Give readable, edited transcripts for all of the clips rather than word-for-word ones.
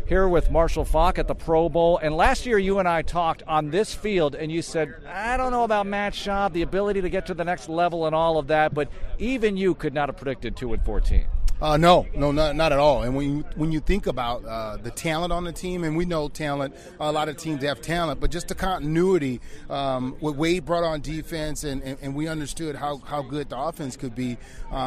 here with Marshall Faulk at the Pro Bowl. And last year you and I talked on this field, and you said, I don't know about Matt Schaub, the ability to get to the next level and all of that, but even you could not have predicted 2-14. No, not at all. And when you think about the talent on the team, and we know talent, a lot of teams have talent, but just the continuity, what Wade brought on defense, and we understood how good the offense could be.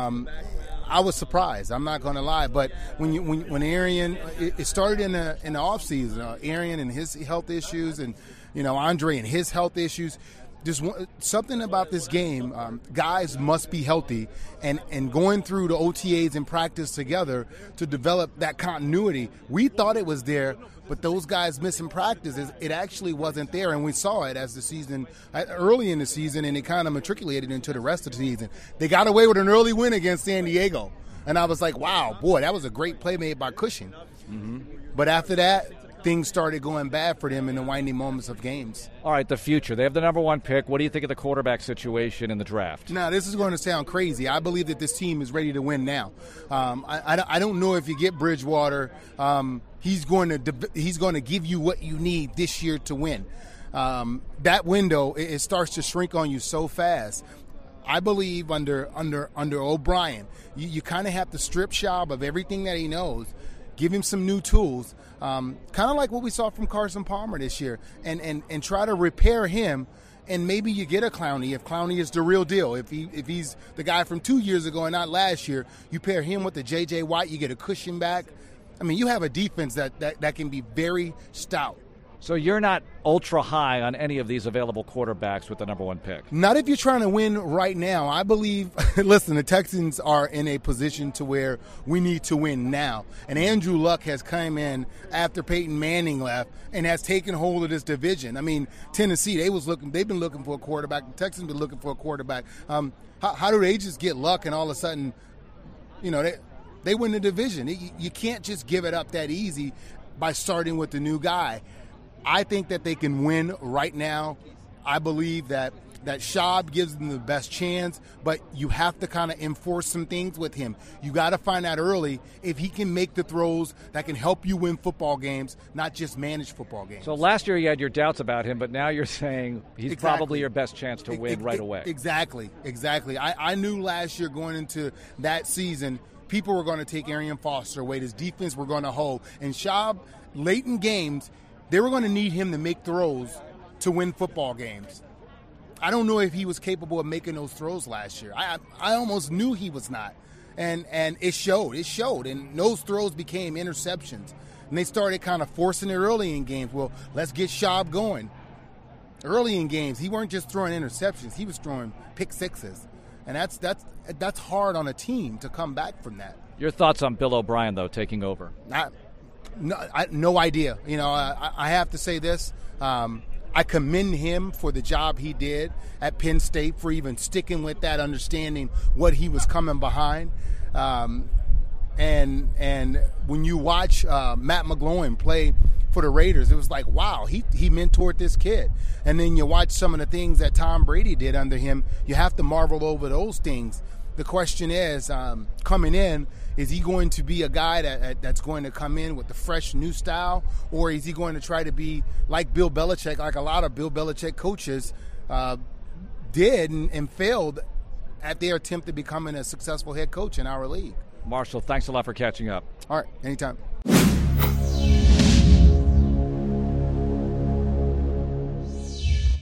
I was surprised. I'm not going to lie, but when Arian, it started in the offseason. Arian and his health issues, and Andre and his health issues. Just something about this game, guys must be healthy, and going through the OTAs and practice together to develop that continuity. We thought it was there, but those guys missing practices, it actually wasn't there, and we saw it as the season, early in the season, and it kind of matriculated into the rest of the season. They got away with an early win against San Diego, and I was like, wow, boy, that was a great play made by Cushing. Mm-hmm. But after that, things started going bad for them in the winding moments of games. All right, the future. They have the number one pick. What do you think of the quarterback situation in the draft? Now, this is going to sound crazy. I believe that this team is ready to win now. I don't know if you get Bridgewater. He's going to give you what you need this year to win. That window, it starts to shrink on you so fast. I believe under O'Brien, you kind of have to strip Schaub of everything that he knows, give him some new tools, kind of like what we saw from Carson Palmer this year, and try to repair him. And maybe you get a Clowney if Clowney is the real deal. If he's the guy from 2 years ago and not last year, you pair him with the J.J. Watt, you get a cushion back. I mean, you have a defense that can be very stout. So you're not ultra high on any of these available quarterbacks with the number one pick? Not if you're trying to win right now. I believe, listen, the Texans are in a position to where we need to win now. And Andrew Luck has come in after Peyton Manning left and has taken hold of this division. I mean, Tennessee, they've been looking for a quarterback. The Texans been looking for a quarterback. How do they just get Luck and all of a sudden, they win the division? You can't just give it up that easy by starting with the new guy. I think that they can win right now. I believe that Schaub gives them the best chance, but you have to kind of enforce some things with him. You got to find out early if he can make the throws that can help you win football games, not just manage football games. So last year you had your doubts about him, but now you're saying he's probably your best chance to win right away. Exactly. I knew last year going into that season, people were going to take Arian Foster away. His defense were going to hold. And Schaub, late in games, they were going to need him to make throws to win football games. I don't know if he was capable of making those throws last year. I almost knew he was not. And it showed. And those throws became interceptions. And they started kind of forcing it early in games. Well, let's get Schaub going. Early in games, he weren't just throwing interceptions. He was throwing pick sixes. And that's hard on a team to come back from that. Your thoughts on Bill O'Brien, though, taking over? No idea. I have to say this. I commend him for the job he did at Penn State, for even sticking with that, understanding what he was coming behind. And when you watch Matt McGloin play for the Raiders, it was like, wow, he mentored this kid. And then you watch some of the things that Tom Brady did under him, you have to marvel over those things. The question is, coming in, is he going to be a guy that's going to come in with the fresh new style, or is he going to try to be like Bill Belichick, like a lot of Bill Belichick coaches did and failed at their attempt at becoming a successful head coach in our league? Marshall, thanks a lot for catching up. All right, anytime.